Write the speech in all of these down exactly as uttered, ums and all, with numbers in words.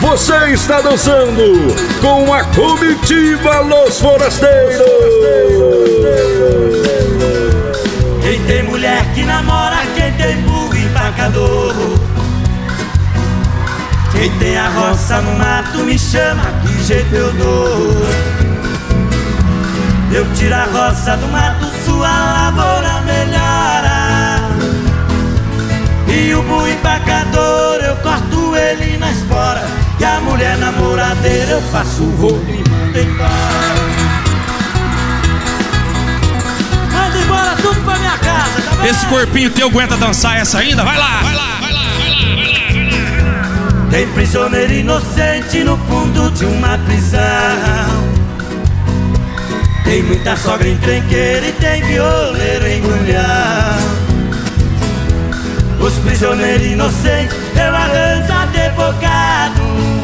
Você está dançando com a comitiva Los Forasteiros. Quem tem mulher que namora, quem tem burro empacador, quem tem a roça no mato me chama, que jeito eu dou. Eu tiro a roça do mato, sua lavoura melhora. E o burro empacador, eu corto ele na espora. E a mulher namoradeira, eu passo o rolo e mando embora. Manda embora tudo pra minha casa, tá bom? Esse corpinho teu aguenta dançar essa ainda? Vai lá, vai lá, vai lá, vai lá, vai lá, vai lá. Tem prisioneiro inocente no fundo de uma prisão. Tem muita sogra encrenqueira e tem violeiro embrulhão. Os prisioneiros inocentes eu arranjo advogado.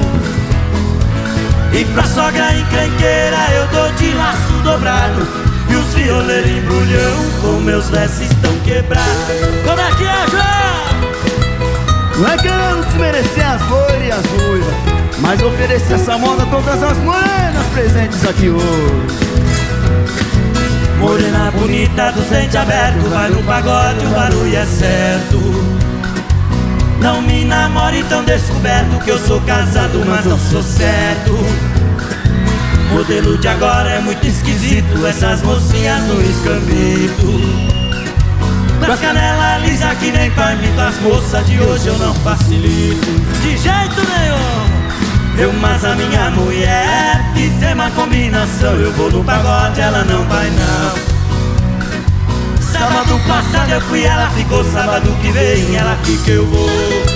E pra sogra encrenqueira eu dou de laço dobrado. E os violeiros embrulhão com meus versos estão quebrados. Como é que é, João? Não é querendo desmerecer as loiras e as ruivas, mas oferecer essa moda a todas as morenas presentes aqui hoje. Morena bonita dos dentes abertos, vai no pagode, o barulho é certo. Não me namore tão descoberto, que eu sou casado, mas não sou certo. Modelo de agora é muito esquisito, essas mocinhas no escambito. Pras canela lisa que nem palmito, as moças de hoje eu não facilito. De jeito nenhum. Eu, mas a minha mulher, fizemos uma combinação. Eu vou no pagode, ela não vai não. Sábado passado eu fui, ela ficou. Sábado que vem, ela fica, eu vou.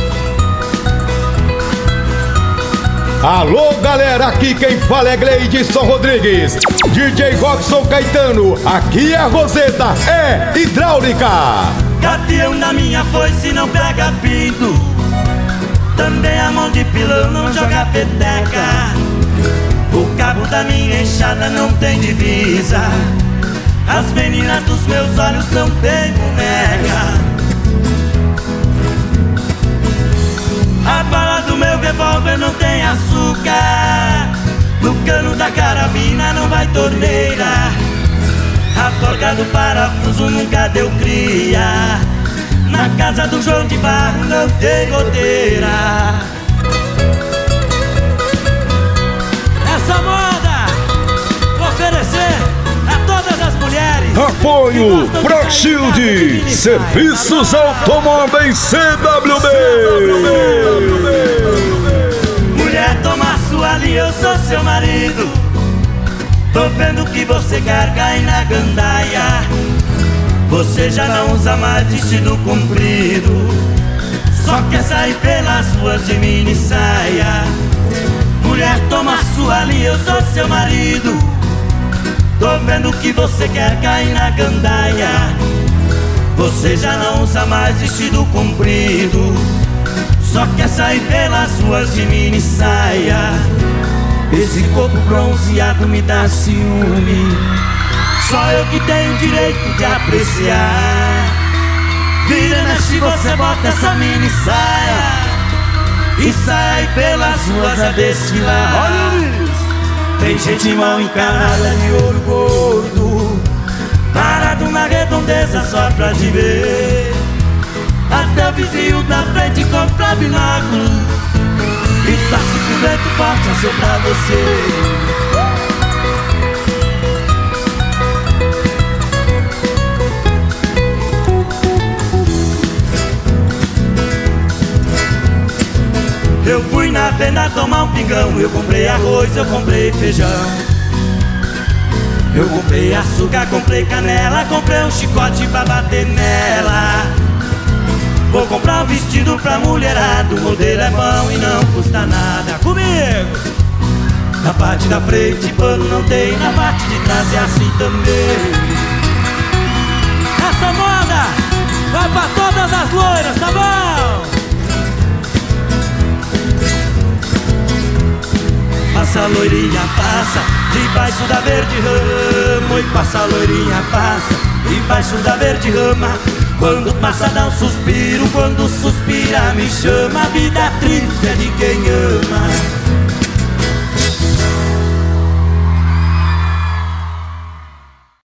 Alô, galera, aqui quem fala é Gleidson Rodrigues. D J Robson Caetano, aqui é a Roseta, é hidráulica. Gavião da minha foice não pega pinto. Também a mão de pilão não joga peteca. O cabo da minha enxada não tem divisa. As meninas dos meus olhos não tem boneca. A bala do meu revólver não tem açúcar. No cano da carabina não vai torneira. A porca do parafuso nunca deu cria. Na casa do João de Barro não tem goteira. Essa moda vou oferecer a todas as mulheres. Apoio ProShield, Serviços Automóveis C W B. Mulher, toma sua linha, eu sou seu marido. Tô vendo que você quer cair na gandaia. Você já não usa mais vestido comprido, só quer sair pelas ruas de mini saia. Mulher, toma sua linha, eu sou seu marido. Tô vendo que você quer cair na gandaia. Você já não usa mais vestido comprido, só quer sair pelas ruas de mini saia. Esse corpo bronzeado me dá ciúme, só eu que tenho direito de apreciar. Vira, mexe, você bota essa mini saia e sai pelas ruas a desfilar. Olha isso! Tem gente mal encarada de ouro gordo, parado na redondeza só pra te ver. Até o vizinho da frente compra binóculo e tá se com vento forte a soprar você. Eu fui na venda tomar um pingão. Eu comprei arroz, eu comprei feijão. Eu comprei açúcar, comprei canela. Comprei um chicote pra bater nela. Vou comprar um vestido pra mulherada. O modelo é bom e não custa nada. Comigo! Na parte da frente pano não tem, na parte de trás é assim também. Essa moda vai pra todas as loiras, tá bom? Passa a loirinha, passa, debaixo da verde rama. E passa a loirinha, passa, debaixo da verde rama. Quando passa dá um suspiro, quando suspira me chama. A vida triste é de quem ama.